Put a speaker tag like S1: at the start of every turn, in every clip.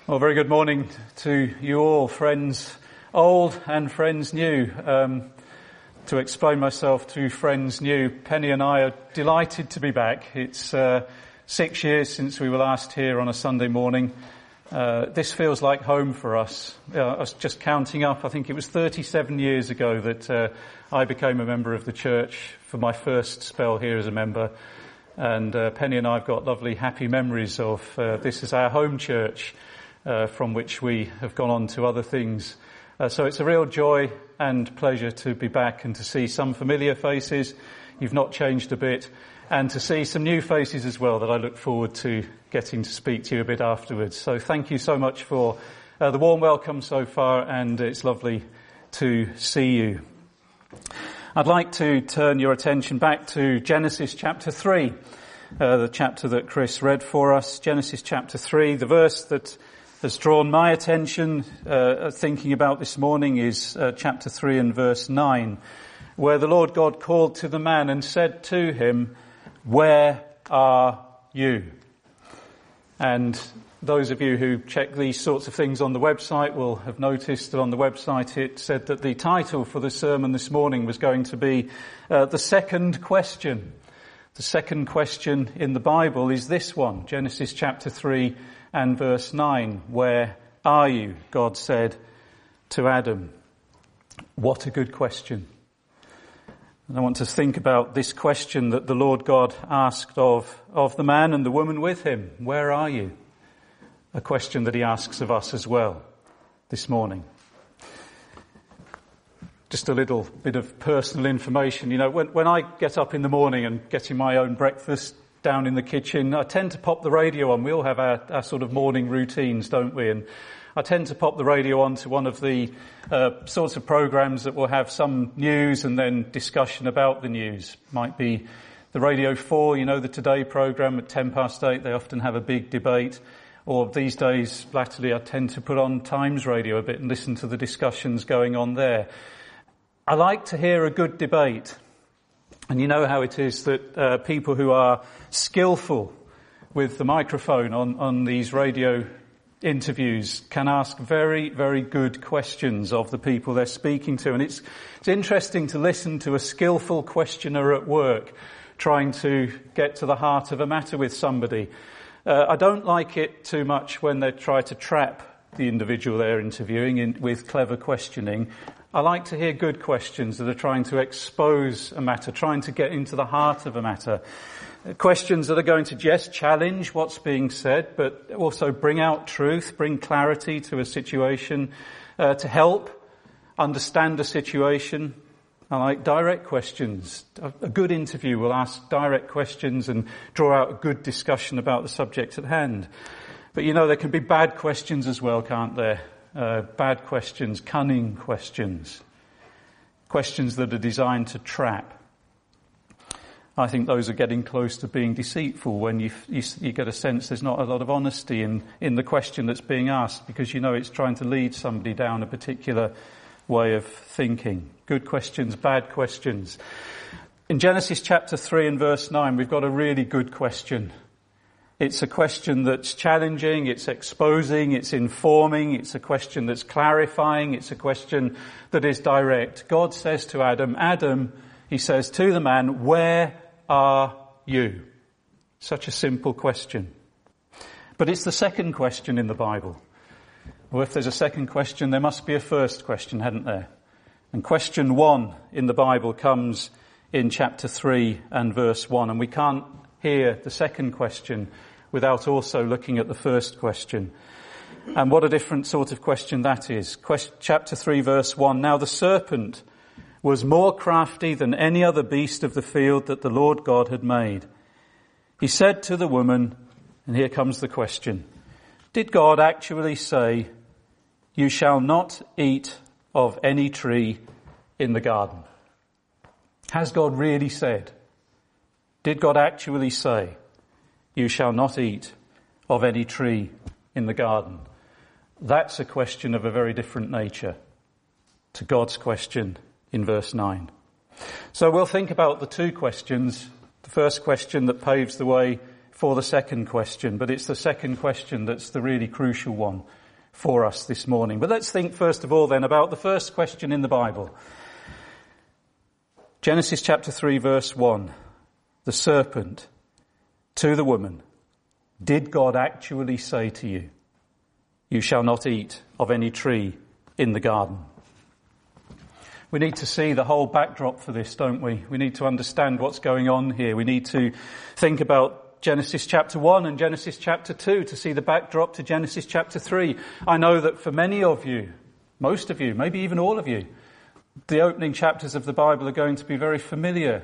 S1: Well, very good morning to you all, friends old and friends new. To explain myself to friends new, Penny and I are delighted to be back. It's 6 years since we were last here on a Sunday morning. This feels like home for us. I was just counting up. I think it was 37 years ago that I became a member of the church for my first spell here as a member. And Penny and I have got lovely, happy memories of this is our home church. From which we have gone on to other things. So it's a real joy and pleasure to be back and to see some familiar faces. You've not changed a bit. And to see some new faces as well that I look forward to getting to speak to you a bit afterwards. So thank you so much for the warm welcome so far, and it's lovely to see you. I'd like to turn your attention back to Genesis chapter 3, the chapter that Chris read for us. Genesis chapter 3, the verse that has drawn my attention thinking about this morning is chapter 3 and verse 9, where the Lord God called to the man and said to him, "Where are you?" And those of you who check these sorts of things on the website will have noticed that on the website it said that the title for the sermon this morning was going to be the second question. The second question in the Bible is this one, Genesis chapter 3 and verse 9, "Where are you?" God said to Adam. What a good question. And I want to think about this question that the Lord God asked of the man and the woman with him. Where are you? A question that he asks of us as well this morning. Just a little bit of personal information. You know, when I get up in the morning and getting my own breakfast down in the kitchen, I tend to pop the radio on. We all have our sort of morning routines, don't we? And I tend to pop the radio on to one of the sorts of programs that will have some news and then discussion about the news. Might be the Radio 4, you know, the Today program at 8:10. They often have a big debate. Or these days, latterly, I tend to put on Times Radio a bit and listen to the discussions going on there. I like to hear a good debate. And you know how it is that people who are skillful with the microphone on these radio interviews can ask very, very good questions of the people they're speaking to. And it's interesting to listen to a skillful questioner at work trying to get to the heart of a matter with somebody. I don't like it too much when they try to trap the individual they're interviewing with clever questioning. I like to hear good questions that are trying to expose a matter, trying to get into the heart of a matter. Questions that are going to just challenge what's being said, but also bring out truth, bring clarity to a situation, to help understand a situation. I like direct questions. A good interview will ask direct questions and draw out a good discussion about the subject at hand. But you know, there can be bad questions as well, can't there? Bad questions, cunning questions, questions that are designed to trap. I think those are getting close to being deceitful when you get a sense there's not a lot of honesty in the question that's being asked, because you know it's trying to lead somebody down a particular way of thinking. Good questions, bad questions. In Genesis chapter 3 and verse 9, we've got a really good question. It's a question that's challenging, it's exposing, it's informing, it's a question that's clarifying, it's a question that is direct. God says to Adam, "Adam," he says to the man, "where are you?" Such a simple question. But it's the second question in the Bible. Well, if there's a second question, there must be a first question, hadn't there? And question 1 in the Bible comes in chapter 3 and verse 1, and we can't hear the second question without also looking at the first question. And what a different sort of question that is. Chapter 3 verse 1, "Now the serpent was more crafty than any other beast of the field that the Lord God had made. He said to the woman," and here comes the question, "Did God actually say, 'You shall not eat of any tree in the garden'?" Has God really said? Did God actually say, "You shall not eat of any tree in the garden"? That's a question of a very different nature to God's question in verse 9. So we'll think about the two questions. The first question that paves the way for the second question, but it's the second question that's the really crucial one for us this morning. But let's think first of all then about the first question in the Bible. Genesis chapter 3 verse 1. The serpent to the woman, did God actually say to you, you shall not eat of any tree in the garden? We need to see the whole backdrop for this, don't we? We need to understand what's going on here. We need to think about Genesis chapter 1 and Genesis chapter 2 to see the backdrop to Genesis chapter 3. I know that for many of you, most of you, maybe even all of you, the opening chapters of the Bible are going to be very familiar.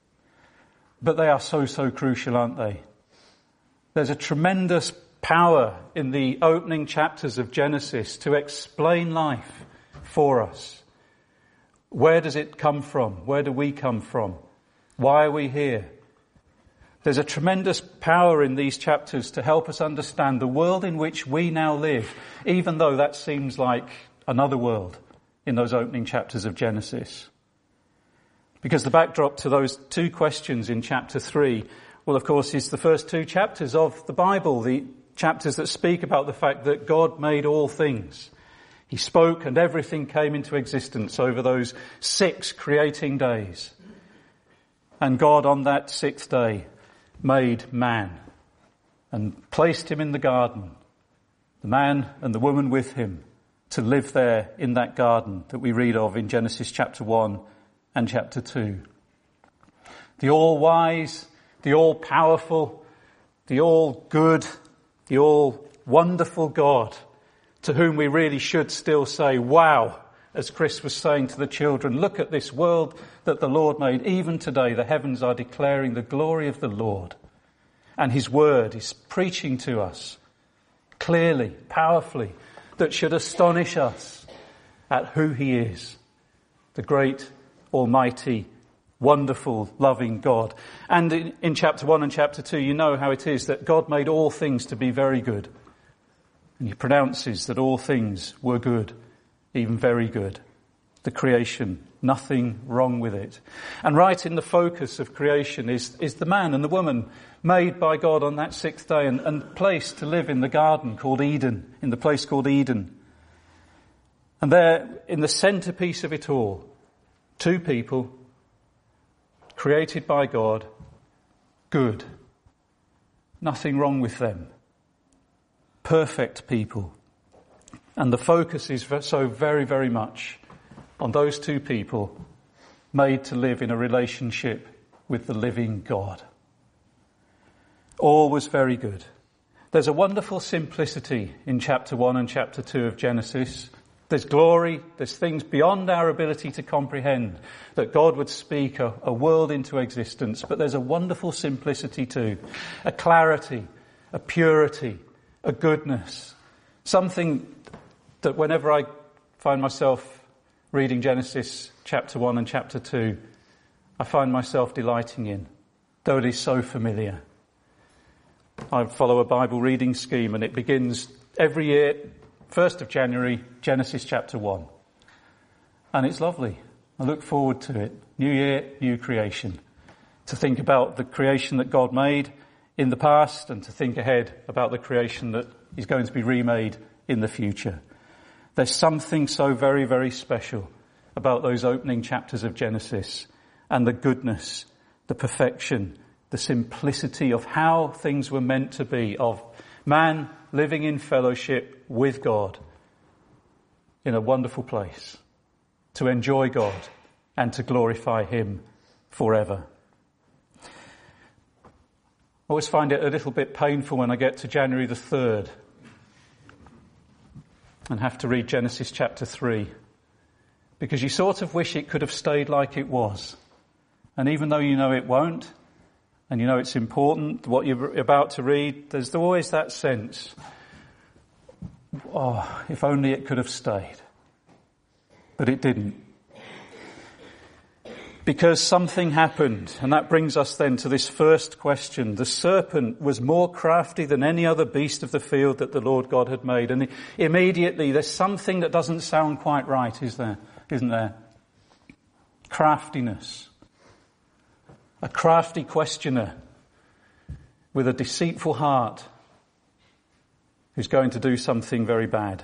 S1: But they are so crucial, aren't they? There's a tremendous power in the opening chapters of Genesis to explain life for us. Where does it come from? Where do we come from? Why are we here? There's a tremendous power in these chapters to help us understand the world in which we now live, even though that seems like another world in those opening chapters of Genesis. Because the backdrop to those two questions in chapter 3, well, of course, is the first two chapters of the Bible, the chapters that speak about the fact that God made all things. He spoke and everything came into existence over those 6 creating days. And God on that 6th day made man and placed him in the garden, the man and the woman with him, to live there in that garden that we read of in Genesis chapter 1 and chapter 2. The all-wise, the all-powerful, the all-good, the all-wonderful God, to whom we really should still say, wow, as Chris was saying to the children, look at this world that the Lord made. Even today, the heavens are declaring the glory of the Lord. And his word is preaching to us clearly, powerfully, that should astonish us at who he is, the great, almighty, wonderful, loving God. And in chapter 1 and chapter 2, you know how it is that God made all things to be very good. And he pronounces that all things were good, even very good. The creation, nothing wrong with it. And right in the focus of creation is the man and the woman made by God on that 6th day and placed to live in the garden called Eden, in the place called Eden. And there, in the centerpiece of it all, 2 people created by God, good. Nothing wrong with them. Perfect people. And the focus is so very, very much on those 2 people made to live in a relationship with the living God. All was very good. There's a wonderful simplicity in chapter 1 and chapter 2 of Genesis. There's glory, there's things beyond our ability to comprehend, that God would speak a world into existence, but there's a wonderful simplicity too, a clarity, a purity, a goodness, something that whenever I find myself reading Genesis chapter 1 and chapter 2, I find myself delighting in, though it is so familiar. I follow a Bible reading scheme and it begins every year, 1st of January, Genesis chapter 1. And it's lovely. I look forward to it. New year, new creation. To think about the creation that God made in the past and to think ahead about the creation that is going to be remade in the future. There's something so very, very special about those opening chapters of Genesis and the goodness, the perfection, the simplicity of how things were meant to be, of man living in fellowship with God in a wonderful place, to enjoy God and to glorify him forever. I always find it a little bit painful when I get to January the 3rd and have to read Genesis chapter 3, because you sort of wish it could have stayed like it was. And even though you know it won't, and you know it's important, what you're about to read, there's always that sense, oh, if only it could have stayed. But it didn't. Because something happened, and that brings us then to this first question. The serpent was more crafty than any other beast of the field that the Lord God had made. And immediately there's something that doesn't sound quite right, isn't there? Craftiness. A crafty questioner. with a deceitful heart who's going to do something very bad.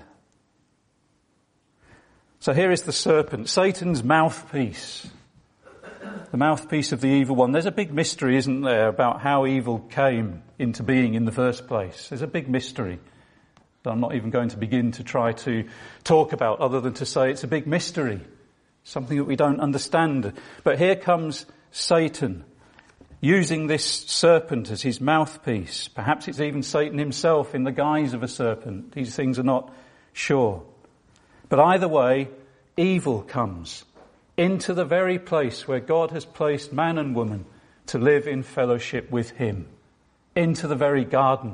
S1: So here is the serpent, Satan's mouthpiece, the mouthpiece of the evil one. There's a big mystery, isn't there, about how evil came into being in the first place. There's a big mystery that I'm not even going to begin to try to talk about, other than to say it's a big mystery, something that we don't understand. But here comes Satan, using this serpent as his mouthpiece. Perhaps it's even Satan himself in the guise of a serpent. These things are not sure. But either way, evil comes into the very place where God has placed man and woman to live in fellowship with him, into the very garden.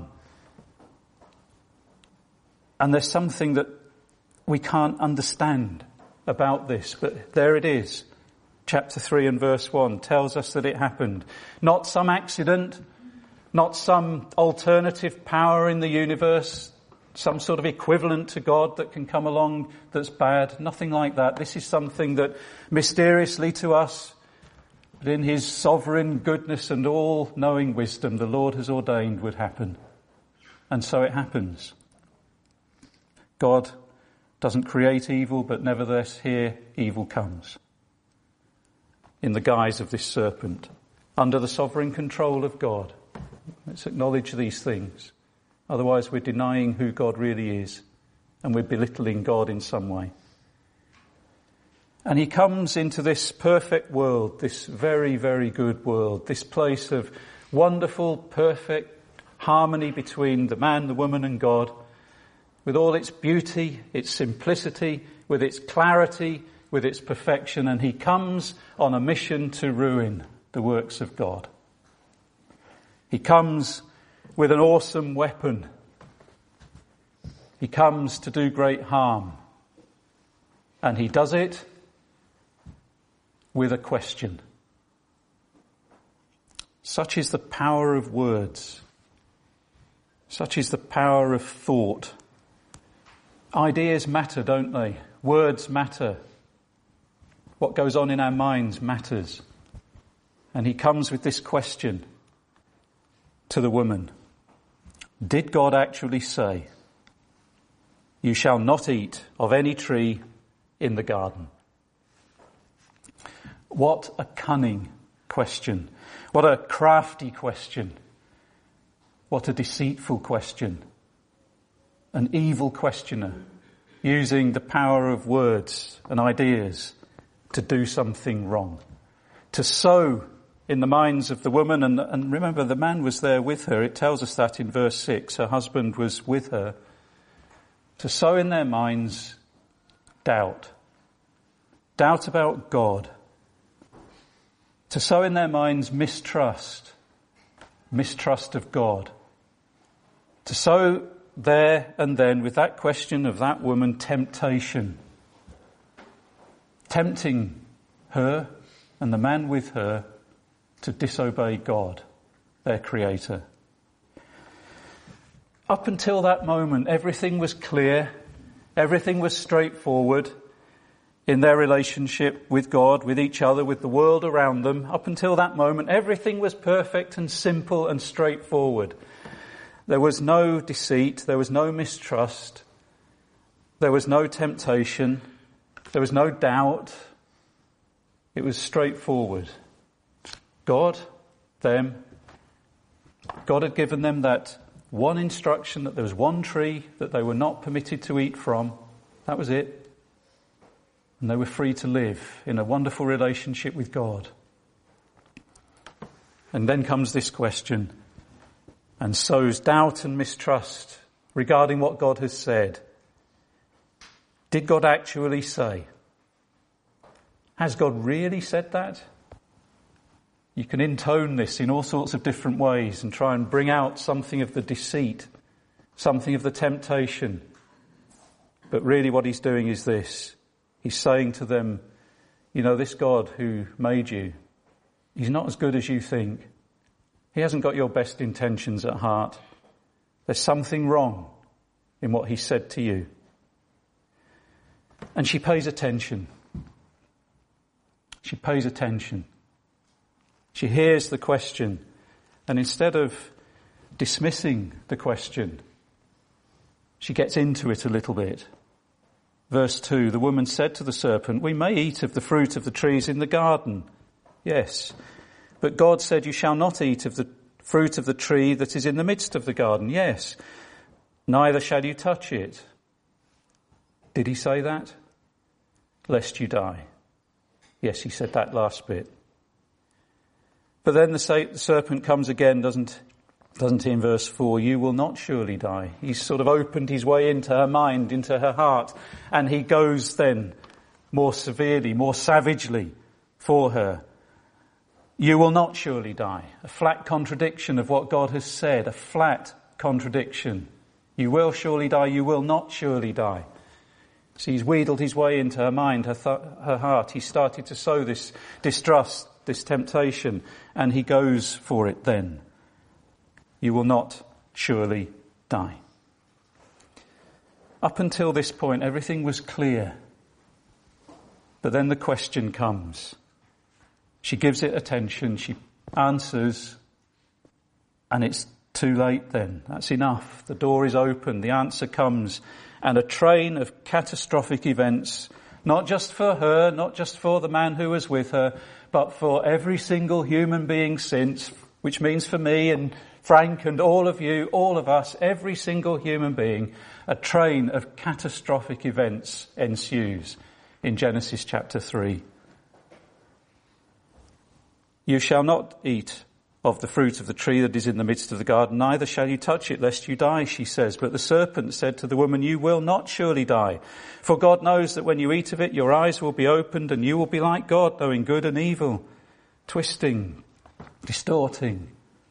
S1: And there's something that we can't understand about this, but there it is. Chapter 3 and verse 1 tells us that it happened. Not some accident, not some alternative power in the universe, some sort of equivalent to God that can come along that's bad. Nothing like that. This is something that mysteriously to us, but in his sovereign goodness and all-knowing wisdom, the Lord has ordained would happen. And so it happens. God doesn't create evil, but nevertheless here evil comes in the guise of this serpent, under the sovereign control of God. Let's acknowledge these things. Otherwise we're denying who God really is, and we're belittling God in some way. And he comes into this perfect world, this very, very good world, this place of wonderful, perfect harmony between the man, the woman and God, with all its beauty, its simplicity, with its clarity, with its perfection. And he comes on a mission to ruin the works of God. He comes with an awesome weapon. He comes to do great harm. And he does it with a question. Such is the power of words. Such is the power of thought. Ideas matter, don't they? Words matter. What goes on in our minds matters. And he comes with this question to the woman. Did God actually say, "You shall not eat of any tree in the garden"? What a cunning question. What a crafty question. What a deceitful question. An evil questioner using the power of words and ideas to do something wrong. To sow in the minds of the woman, and remember the man was there with her. It tells us that in verse 6, her husband was with her. To sow in their minds doubt. Doubt about God. To sow in their minds mistrust. Mistrust of God. To sow there and then with that question of that woman, temptation. Tempting her and the man with her to disobey God, their Creator. Up until that moment, everything was clear, everything was straightforward in their relationship with God, with each other, with the world around them. Up until that moment, everything was perfect and simple and straightforward. There was no deceit, there was no mistrust, there was no temptation, there was no doubt. It was straightforward. God, them, God had given them that one instruction, that there was one tree that they were not permitted to eat from. That was it. And they were free to live in a wonderful relationship with God. And then comes this question, and sows doubt and mistrust regarding what God has said. Did God actually say? Has God really said that? You can intone this in all sorts of different ways and try and bring out something of the deceit, something of the temptation. But really what he's doing is this. He's saying to them, you know, this God who made you, he's not as good as you think. He hasn't got your best intentions at heart. There's something wrong in what he said to you. And she pays attention. She pays attention. She hears the question, and instead of dismissing the question. She gets into it a little bit. Verse 2, the woman said to the serpent, "We may eat of the fruit of the trees in the garden." Yes. But God said, "You shall not eat of the fruit of the tree that is in the midst of the garden." Yes. Neither shall you touch it. Did he say that? Lest you die. Yes, he said that last bit. But then the serpent comes again, doesn't he, in verse 4? "You will not surely die." He's sort of opened his way into her mind, into her heart, and he goes then more severely, more savagely for her. "You will not surely die." A flat contradiction of what God has said, a flat contradiction. You will surely die, you will not surely die. So he's wheedled his way into her mind, her heart. He started to sow this distrust, this temptation, and he goes for it then. You will not surely die. Up until this point, everything was clear. But then the question comes. She gives it attention, she answers, and it's too late then. That's enough. The door is open, the answer comes, and a train of catastrophic events, not just for her, not just for the man who was with her, but for every single human being since, which means for me and Frank and all of you, all of us, every single human being, a train of catastrophic events ensues in Genesis chapter 3. "You shall not eat of the fruit of the tree that is in the midst of the garden, neither shall you touch it, lest you die," she says. But the serpent said to the woman, "You will not surely die. For God knows that when you eat of it, your eyes will be opened, and you will be like God, knowing good and evil." Twisting, distorting.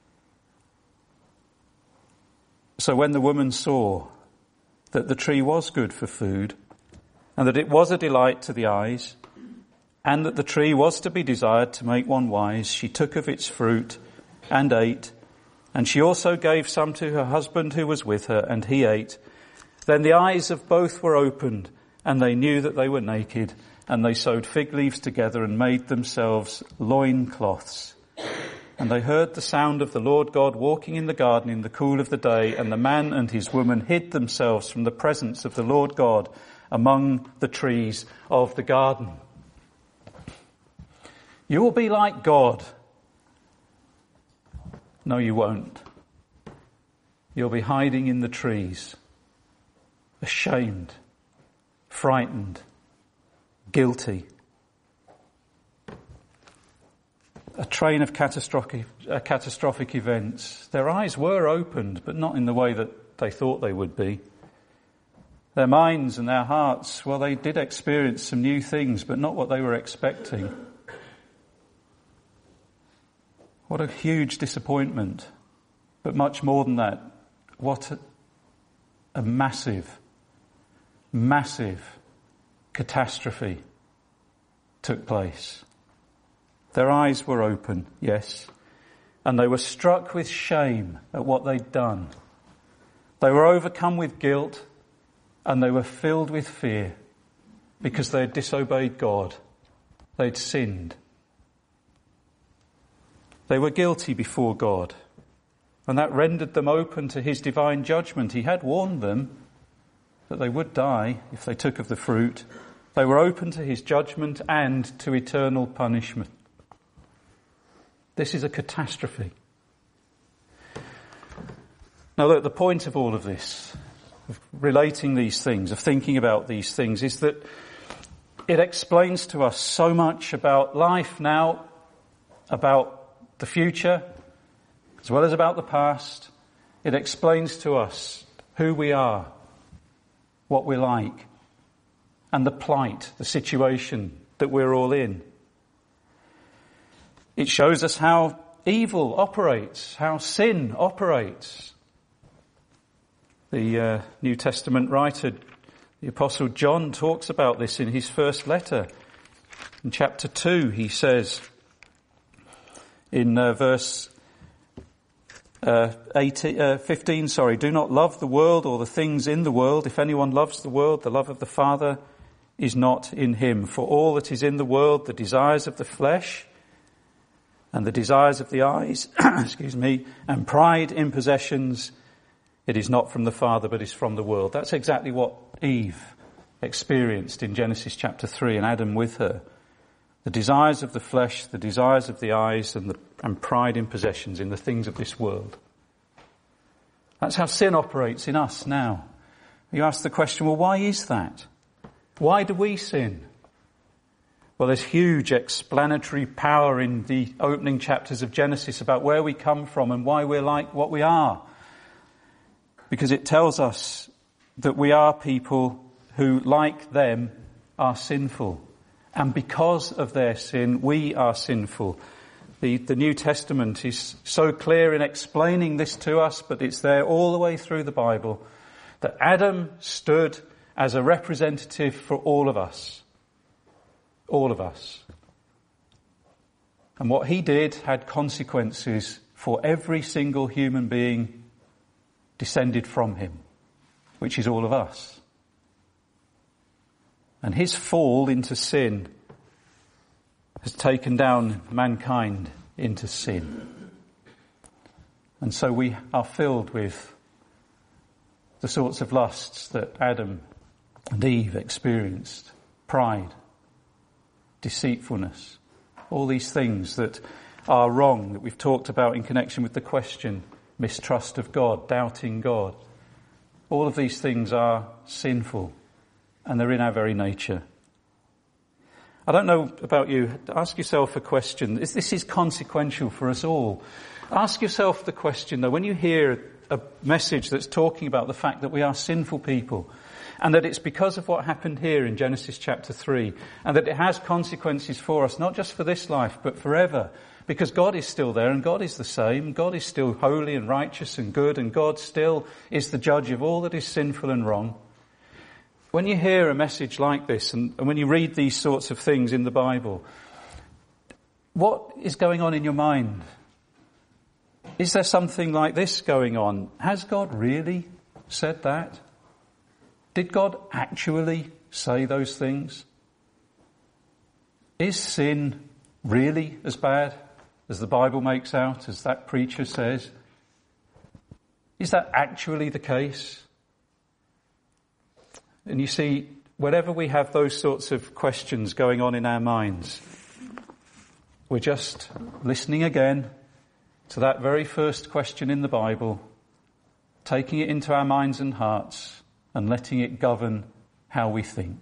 S1: So when the woman saw that the tree was good for food, and that it was a delight to the eyes, and that the tree was to be desired to make one wise, she took of its fruit and ate, and she also gave some to her husband who was with her, and he ate. Then the eyes of both were opened, and they knew that they were naked, and they sewed fig leaves together and made themselves loincloths. And they heard the sound of the Lord God walking in the garden in the cool of the day, and the man and his woman hid themselves from the presence of the Lord God among the trees of the garden. You will be like God. No, you won't. You'll be hiding in the trees, ashamed, frightened, guilty. A train of catastrophic events. Their eyes were opened, but not in the way that they thought they would be. Their minds and their hearts, well, they did experience some new things, but not what they were expecting. What a huge disappointment. But much more than that, what a massive, massive catastrophe took place. Their eyes were open, yes, and they were struck with shame at what they'd done. They were overcome with guilt, and they were filled with fear because they had disobeyed God. They'd sinned. They were guilty before God, and that rendered them open to his divine judgment. He had warned them that they would die if they took of the fruit. They were open to his judgment and to eternal punishment. This is a catastrophe. Now look, the point of all of this, of relating these things, of thinking about these things, is that it explains to us so much about life now, about the future, as well as about the past. It explains to us who we are, what we're like, and the plight, the situation that we're all in. It shows us how evil operates, how sin operates. The New Testament writer, the Apostle John, talks about this in his first letter. In chapter 2, he says, in verse 15, do not love the world or the things in the world. If anyone loves the world, the love of the Father is not in him. For all that is in the world, the desires of the flesh and the desires of the eyes, and pride in possessions, it is not from the Father but is from the world. That's exactly what Eve experienced in Genesis chapter 3, and Adam with her. The desires of the flesh, the desires of the eyes, and pride in possessions, in the things of this world. That's how sin operates in us now. You ask the question, well, why is that? Why do we sin? Well, there's huge explanatory power in the opening chapters of Genesis about where we come from and why we're like what we are. Because it tells us that we are people who, like them, are sinful. And because of their sin, we are sinful. The New Testament is so clear in explaining this to us, but it's there all the way through the Bible, that Adam stood as a representative for all of us. All of us. And what he did had consequences for every single human being descended from him, which is all of us. And his fall into sin has taken down mankind into sin. And so we are filled with the sorts of lusts that Adam and Eve experienced. Pride, deceitfulness, all these things that are wrong, that we've talked about in connection with the question, mistrust of God, doubting God. All of these things are sinful, and they're in our very nature. I don't know about you. Ask yourself a question. This is consequential for us all. Ask yourself the question, though, when you hear a message that's talking about the fact that we are sinful people, and that it's because of what happened here in Genesis chapter 3, and that it has consequences for us, not just for this life, but forever. Because God is still there, and God is the same. God is still holy and righteous and good, and God still is the judge of all that is sinful and wrong. When you hear a message like this, and when you read these sorts of things in the Bible, what is going on in your mind? Is there something like this going on? Has God really said that? Did God actually say those things? Is sin really as bad as the Bible makes out, as that preacher says? Is that actually the case? And you see, whenever we have those sorts of questions going on in our minds, we're just listening again to that very first question in the Bible, taking it into our minds and hearts, and letting it govern how we think.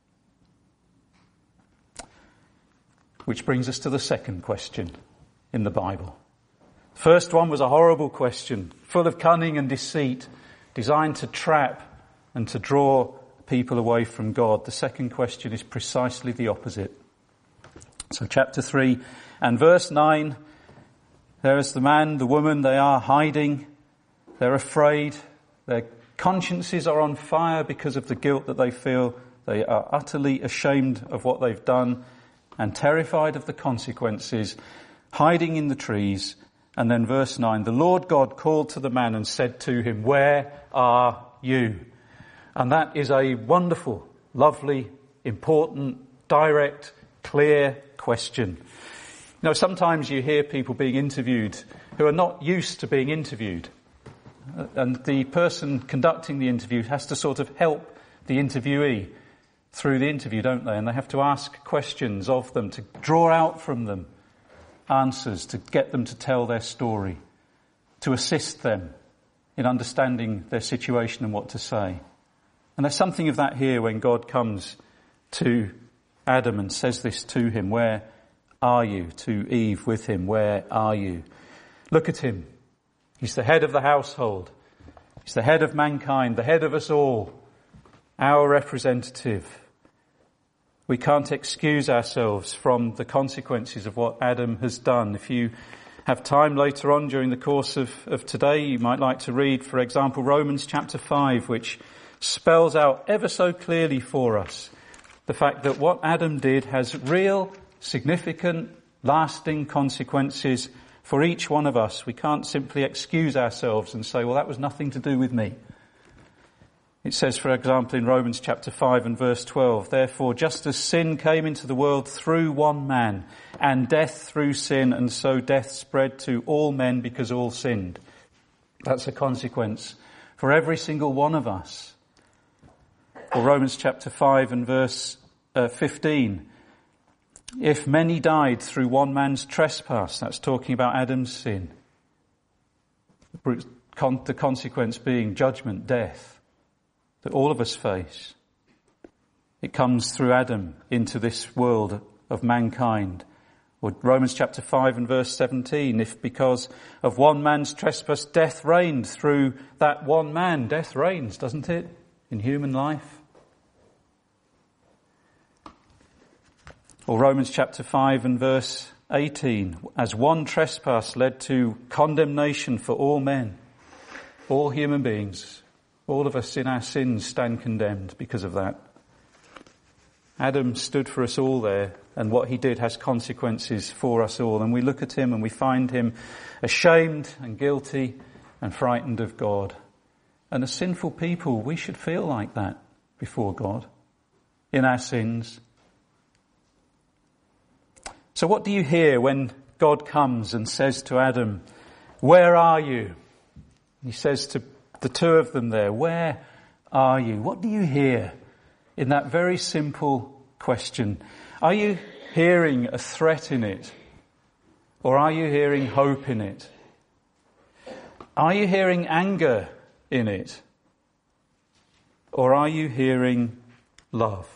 S1: Which brings us to the second question in the Bible. The first one was a horrible question, full of cunning and deceit, designed to trap and to draw people away from God. The second question is precisely the opposite. So chapter 3 and verse 9, there is the man, the woman, they are hiding, they're afraid, their consciences are on fire because of the guilt that they feel, they are utterly ashamed of what they've done and terrified of the consequences, hiding in the trees. And then verse 9, the Lord God called to the man and said to him, "Where are you?" And that is a wonderful, lovely, important, direct, clear question. You know, sometimes you hear people being interviewed who are not used to being interviewed. And the person conducting the interview has to sort of help the interviewee through the interview, don't they? And they have to ask questions of them, to draw out from them answers, to get them to tell their story, to assist them in understanding their situation and what to say. And there's something of that here when God comes to Adam and says this to him. Where are you? To Eve with him. Where are you? Look at him. He's the head of the household. He's the head of mankind, the head of us all, our representative. We can't excuse ourselves from the consequences of what Adam has done. If you have time later on during the course of today, you might like to read, for example, Romans chapter 5, which spells out ever so clearly for us the fact that what Adam did has real, significant, lasting consequences for each one of us. We can't simply excuse ourselves and say, well, that was nothing to do with me. It says, for example, in Romans chapter 5 and verse 12, therefore, just as sin came into the world through one man, and death through sin, and so death spread to all men because all sinned. That's a consequence for every single one of us. Or Romans chapter 5 and verse 15. If many died through one man's trespass, that's talking about Adam's sin. The consequence being judgment, death, that all of us face. It comes through Adam into this world of mankind. Or Romans chapter 5 and verse 17, if because of one man's trespass death reigned through that one man. Death reigns, doesn't it, in human life? Or Romans chapter 5 and verse 18, as one trespass led to condemnation for all men, all human beings, all of us in our sins stand condemned because of that. Adam stood for us all there, and what he did has consequences for us all. And we look at him and we find him ashamed and guilty and frightened of God. And as sinful people, we should feel like that before God, in our sins. So what do you hear when God comes and says to Adam, where are you? He says to the two of them there, where are you? What do you hear in that very simple question? Are you hearing a threat in it? Or are you hearing hope in it? Are you hearing anger in it? Or are you hearing love?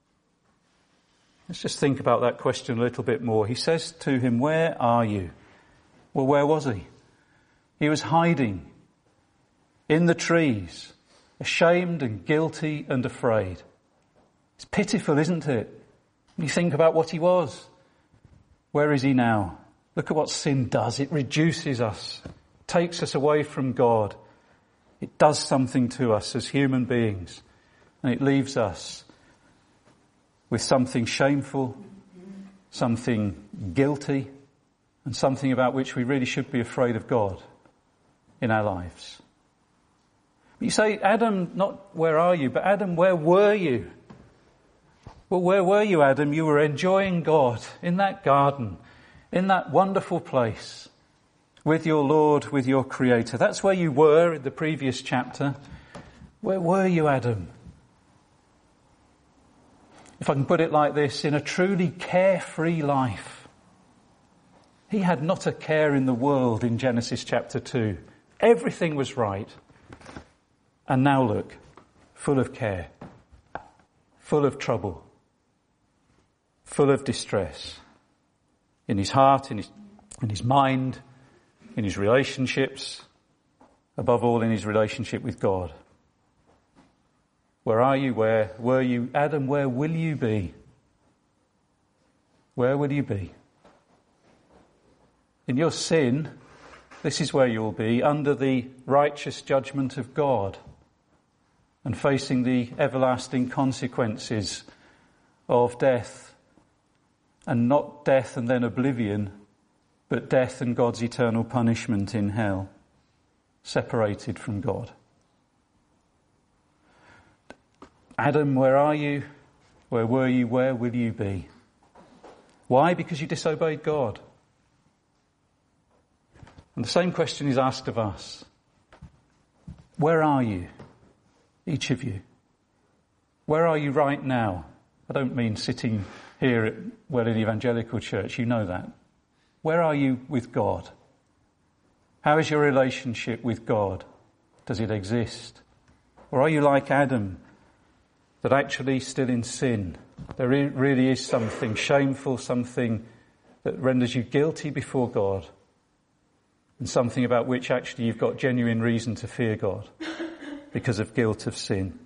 S1: Let's just think about that question a little bit more. He says to him, where are you? Well, where was he? He was hiding in the trees, ashamed and guilty and afraid. It's pitiful, isn't it? When you think about what he was. Where is he now? Look at what sin does. It reduces us, takes us away from God. It does something to us as human beings, and it leaves us with something shameful, something guilty, and something about which we really should be afraid of God in our lives. You say, Adam, not where are you, but Adam, where were you? Well, where were you, Adam? You were enjoying God in that garden, in that wonderful place, with your Lord, with your Creator. That's where you were in the previous chapter. Where were you, Adam? If I can put it like this, in a truly carefree life. He had not a care in the world in Genesis chapter 2. Everything was right. And now look, full of care, full of trouble, full of distress. In his heart, in his mind, in his relationships, above all in his relationship with God. Where are you? Where were you? Adam, where will you be? Where will you be? In your sin, this is where you'll be, under the righteous judgment of God and facing the everlasting consequences of death, and not death and then oblivion, but death and God's eternal punishment in hell, separated from God. Adam, where are you? Where were you? Where will you be? Why? Because you disobeyed God. And the same question is asked of us. Where are you? Each of you. Where are you right now? I don't mean sitting here at Welling Evangelical Church, you know that. Where are you with God? How is your relationship with God? Does it exist? Or are you like Adam, that actually still in sin? There really is something shameful, something that renders you guilty before God, and something about which actually you've got genuine reason to fear God because of guilt of sin.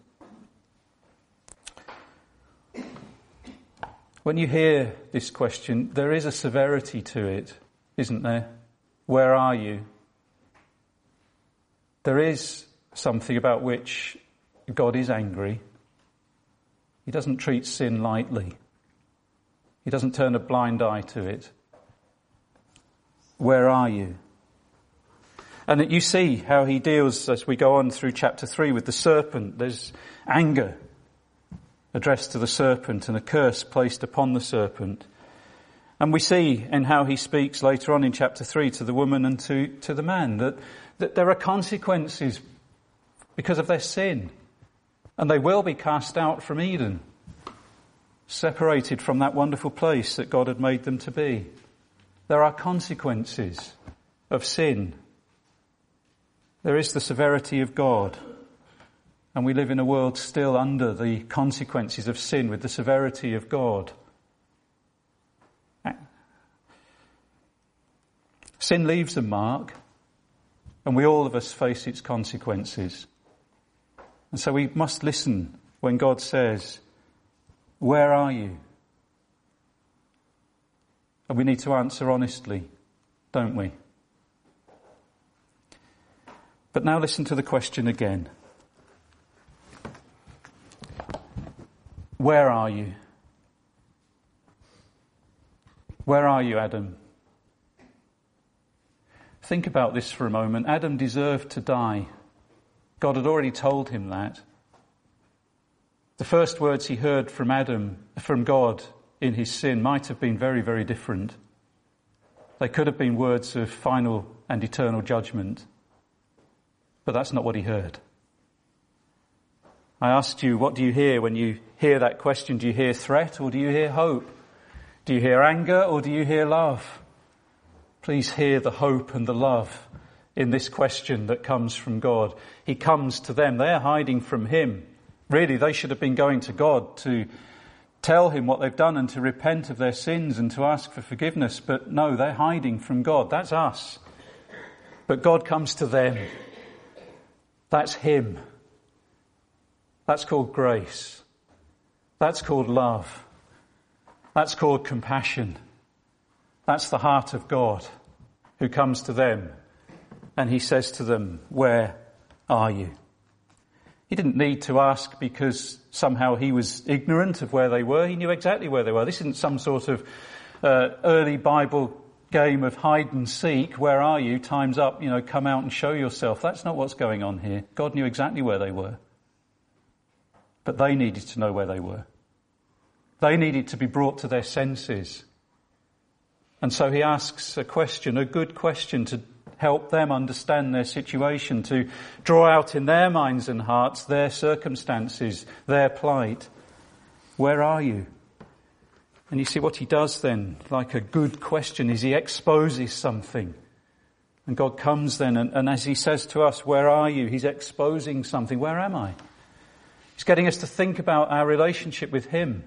S1: When you hear this question, there is a severity to it, isn't there? Where are you? There is something about which God is angry. He doesn't treat sin lightly. He doesn't turn a blind eye to it. Where are you? And you see how he deals as we go on through chapter 3 with the serpent. There's anger addressed to the serpent and a curse placed upon the serpent. And we see in how he speaks later on in chapter 3 to the woman and to the man that there are consequences because of their sin. And they will be cast out from Eden, separated from that wonderful place that God had made them to be. There are consequences of sin. There is the severity of God. And we live in a world still under the consequences of sin with the severity of God. Sin leaves a mark, and we all of us face its consequences. And so we must listen when God says, "Where are you?" And we need to answer honestly, don't we? But now listen to the question again. Where are you? Where are you, Adam? Think about this for a moment. Adam deserved to die. God had already told him that. The first words he heard from God in his sin might have been very, very different. They could have been words of final and eternal judgment. But that's not what he heard. I asked you, what do you hear when you hear that question? Do you hear threat or do you hear hope? Do you hear anger or do you hear love? Please hear the hope and the love in this question that comes from God. He comes to them. They are hiding from him. Really, they should have been going to God to tell him what they've done and to repent of their sins and to ask for forgiveness. But no, they're hiding from God. That's us. But God comes to them. That's him. That's called grace. That's called love. That's called compassion. That's the heart of God who comes to them and he says to them, "Where are you?" He didn't need to ask because somehow he was ignorant of where they were. He knew exactly where they were. This isn't some sort of early Bible game of hide and seek. Where are you? Time's up. Come out and show yourself. That's not what's going on here. God knew exactly where they were. But they needed to know where they were. They needed to be brought to their senses. And so he asks a question, a good question, to help them understand their situation, to draw out in their minds and hearts their circumstances, their plight. Where are you? And you see what he does then, like a good question, is he exposes something. And God comes then, and as he says to us, "Where are you?" he's exposing something. Where am I? He's getting us to think about our relationship with him.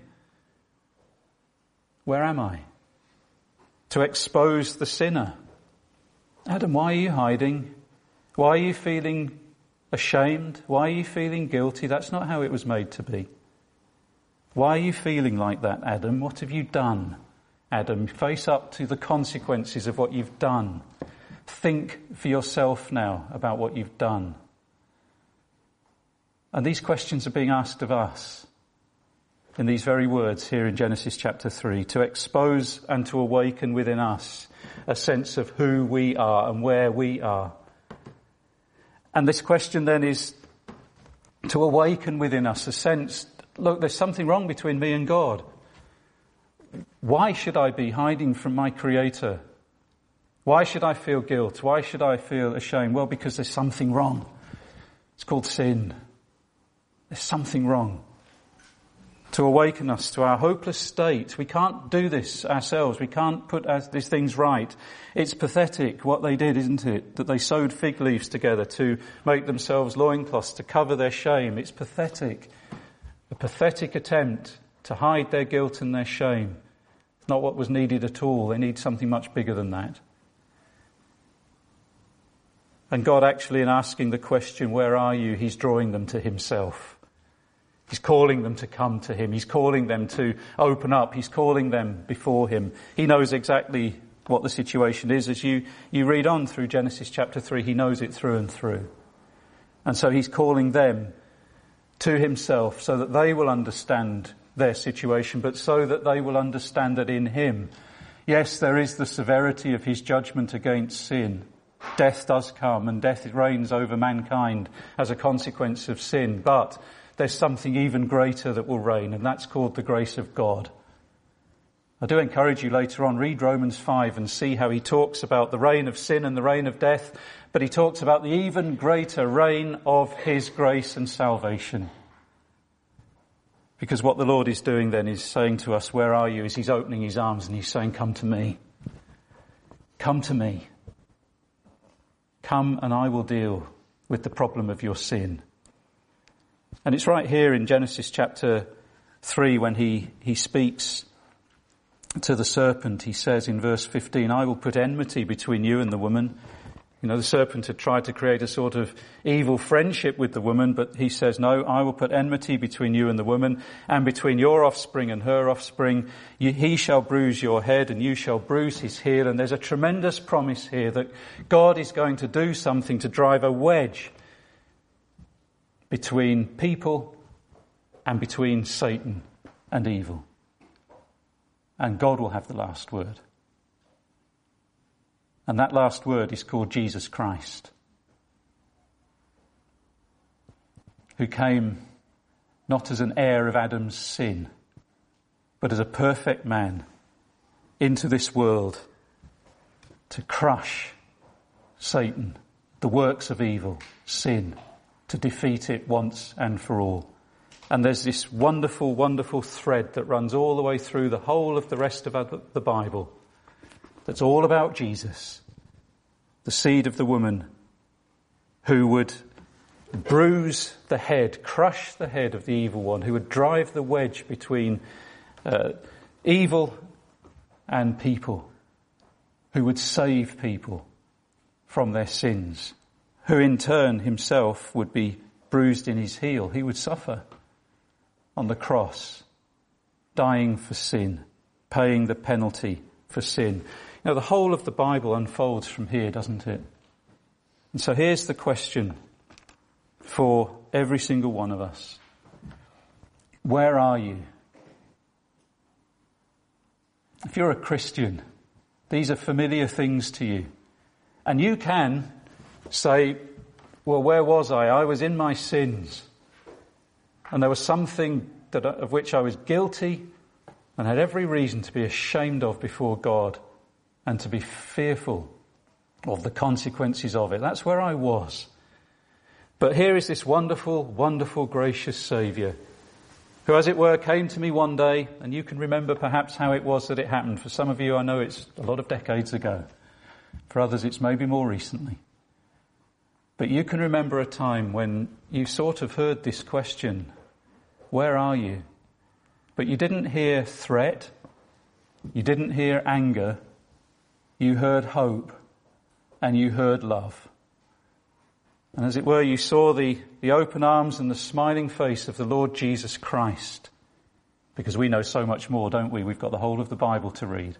S1: Where am I? To expose the sinner. Adam, why are you hiding? Why are you feeling ashamed? Why are you feeling guilty? That's not how it was made to be. Why are you feeling like that, Adam? What have you done? Adam, face up to the consequences of what you've done. Think for yourself now about what you've done. And these questions are being asked of us in these very words here in Genesis chapter 3, to expose and to awaken within us a sense of who we are and where we are. And this question then is to awaken within us a sense, look, there's something wrong between me and God. Why should I be hiding from my Creator? Why should I feel guilt? Why should I feel ashamed? Well, because there's something wrong. It's called sin. There's something wrong. To awaken us to our hopeless state. We can't do this ourselves. We can't put these things right. It's pathetic what they did, isn't it? That they sewed fig leaves together to make themselves loincloths to cover their shame. It's pathetic. A pathetic attempt to hide their guilt and their shame. It's not what was needed at all. They need something much bigger than that. And God actually, in asking the question, "Where are you?" he's drawing them to himself. He's calling them to come to him. He's calling them to open up. He's calling them before him. He knows exactly what the situation is. As you read on through Genesis chapter 3, he knows it through and through. And so he's calling them to himself so that they will understand their situation, but so that they will understand that in him, yes, there is the severity of his judgment against sin, Death does come, and death reigns over mankind as a consequence of sin. But there's something even greater that will reign, and that's called the grace of God. I do encourage you later on, read Romans 5 and see how he talks about the reign of sin and the reign of death, but he talks about the even greater reign of his grace and salvation. Because what the Lord is doing then is saying to us, where are you? Is he's opening his arms and he's saying, come to me. Come to me. Come and I will deal with the problem of your sin. And it's right here in Genesis chapter 3 when he speaks to the serpent. He says in verse 15, I will put enmity between you and the woman. You know, the serpent had tried to create a sort of evil friendship with the woman, but he says, no, I will put enmity between you and the woman, and between your offspring and her offspring. He shall bruise your head and you shall bruise his heel. And there's a tremendous promise here that God is going to do something to drive a wedge between people and between Satan and evil. And God will have the last word. And that last word is called Jesus Christ, who came not as an heir of Adam's sin, but as a perfect man into this world to crush Satan, the works of evil, sin, to defeat it once and for all. And there's this wonderful, wonderful thread that runs all the way through the whole of the rest of the Bible. That's all about Jesus, the seed of the woman who would bruise the head, crush the head of the evil one, who would drive the wedge between evil and people, who would save people from their sins, who in turn himself would be bruised in his heel. He would suffer on the cross, dying for sin, paying the penalty for sin. You know, the whole of the Bible unfolds from here, doesn't it? And so here's the question for every single one of us. Where are you? If you're a Christian, these are familiar things to you. And you can say, well, where was I? I was in my sins. And there was something of which I was guilty and had every reason to be ashamed of before God and to be fearful of the consequences of it. That's where I was. But here is this wonderful, wonderful, gracious Saviour who, as it were, came to me one day, and you can remember perhaps how it was that it happened. For some of you, I know it's a lot of decades ago. For others, it's maybe more recently. But you can remember a time when you sort of heard this question, where are you? But you didn't hear threat. You didn't hear anger. You heard hope and you heard love. And as it were, you saw the open arms and the smiling face of the Lord Jesus Christ. Because we know so much more, don't we? We've got the whole of the Bible to read.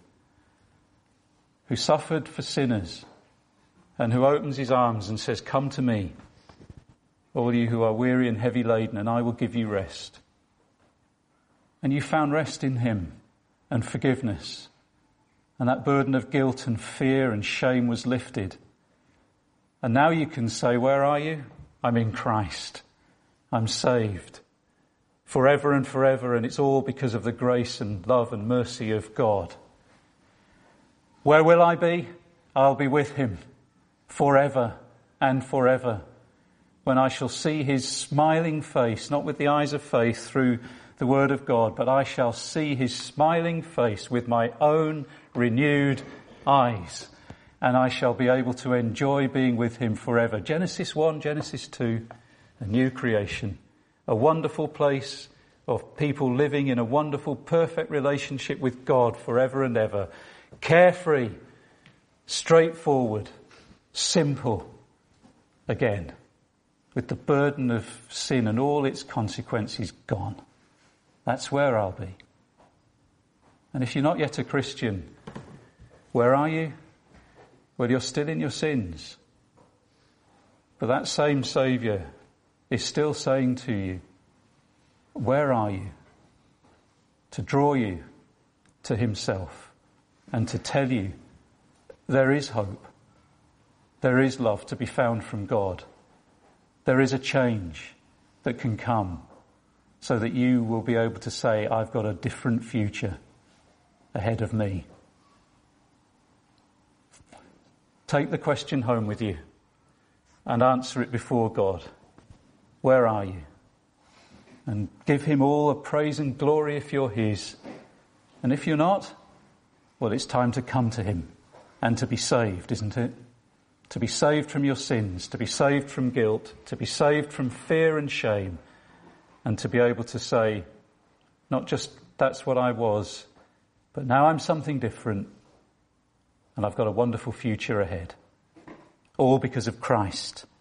S1: Who suffered for sinners and who opens his arms and says, come to me, all you who are weary and heavy laden, and I will give you rest. And you found rest in him and forgiveness. And that burden of guilt and fear and shame was lifted. And now you can say, where are you? I'm in Christ. I'm saved forever and forever, and it's all because of the grace and love and mercy of God. Where will I be? I'll be with him forever and forever, when I shall see his smiling face, not with the eyes of faith through the word of God, but I shall see his smiling face with my own renewed eyes, and I shall be able to enjoy being with him forever. Genesis 1, Genesis 2, a new creation, a wonderful place of people living in a wonderful, perfect relationship with God forever and ever. Carefree, straightforward, simple, again, with the burden of sin and all its consequences gone. That's where I'll be. And if you're not yet a Christian, where are you? Well, you're still in your sins. But that same Saviour is still saying to you, where are you? To draw you to himself and to tell you there is hope. There is love to be found from God. There is a change that can come so that you will be able to say, I've got a different future ahead of me. Take the question home with you and answer it before God. Where are you? And give him all the praise and glory if you're his. And if you're not, well, it's time to come to him and to be saved, isn't it? To be saved from your sins, to be saved from guilt, to be saved from fear and shame, and to be able to say, not just that's what I was, but now I'm something different, and I've got a wonderful future ahead. All because of Christ.